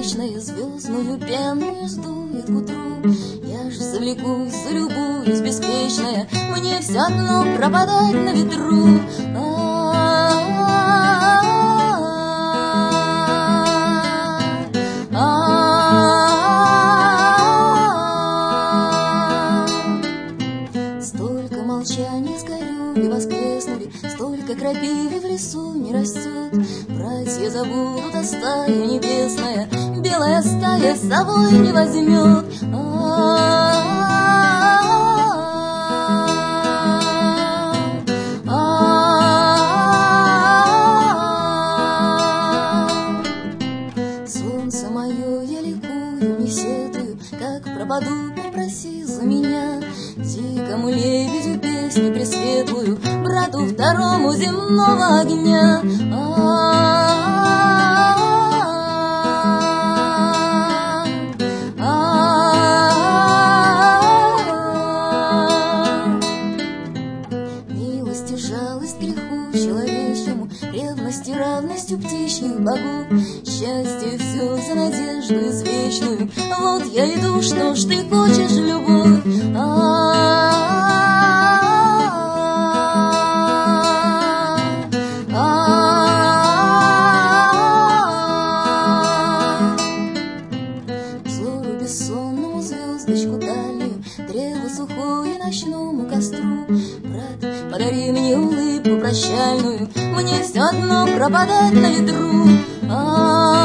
бесконечное звездную пену сдует к утру. Я ж завлекусь, залюбуюсь, беспечная, мне все одно пропадать на ветру. Столько молчания с горюли воскреснули, столько крапивы в лесу не растет. Братья забудут, а стая небесная, белая стая с собой не возьмет. Солнце мое, я ликую, не сетую, как пропаду, попроси за меня. Дикому лебедю песню пресветлую, брату второму земного огня. Милость и жалость греху человечьему, ревности, равностью птичьих богов, счастье все за надежду извечную. Вот я иду, что ж ты хочешь, любовь? Взору бессонному звездочку дальнюю, древу сухое ночному костру. Брат, подари мне улыбку прощальную, мне все одно пропадать на ветру.